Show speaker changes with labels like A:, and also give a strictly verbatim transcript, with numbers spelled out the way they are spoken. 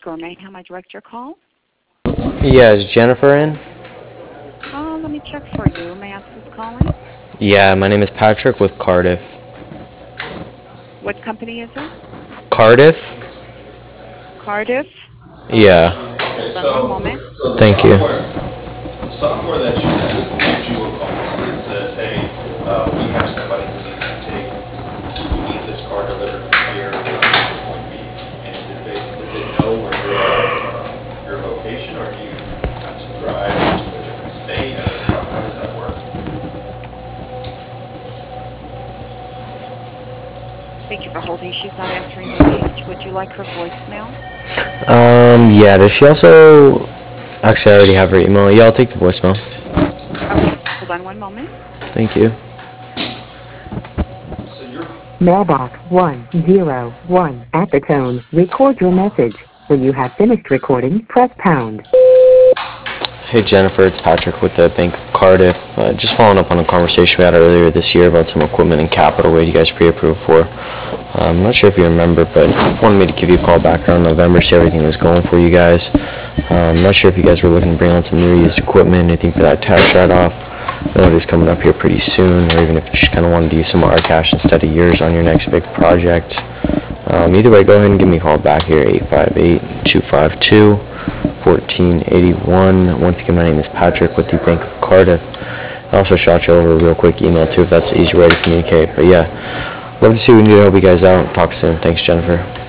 A: Jennifer. May I have my direct your call?
B: Yeah, is Jennifer in?
A: Uh, let me check for you. May I ask who's calling?
B: Yeah, my name is Patrick with Cardiff.
A: What company is it?
B: Cardiff?
A: Cardiff?
B: Yeah,
A: Okay. Hold on one moment.
B: thank you.
C: The software that you have gives you a call and says, hey, uh, we have somebody who needs to take, who needs this car delivered from here to point B. And is it based, does it know where your, uh, your location, or do you have to drive to a different state? How how does that work?
A: Thank you for holding. She's not answering the page. Would you like her voicemail?
B: Um, yeah, does she also... Actually, I already have her email. Yeah, I'll take the voicemail.
A: Okay. Hold on one moment.
B: Thank you.
C: So you're
D: Mailbox one zero one. At the tone, record your message. When you have finished recording, press pound.
B: Hey Jennifer, it's Patrick with the Bank of Cardiff. Uh, just following up on a conversation we had earlier this year about some equipment and capital we had you guys pre-approved for. Uh, I'm not sure if you remember, but wanted me to give you a call back around November, see how everything was going for you guys. Uh, I'm not sure if you guys were looking to bring on some new used equipment, anything for that tax write-off. I know it is coming up here pretty soon, or even if you just kind of wanted to use some of our cash instead of yours on your next big project. Um, either way, go ahead and give me a call back here, eight five eight, two five two, one four eight one. Once again, my name is Patrick with the Bank of Cardiff. I also shot you over a real quick email too if that's the easier way to communicate. But yeah, love to see what we can do to help you guys out. Talk soon. Thanks, Jennifer.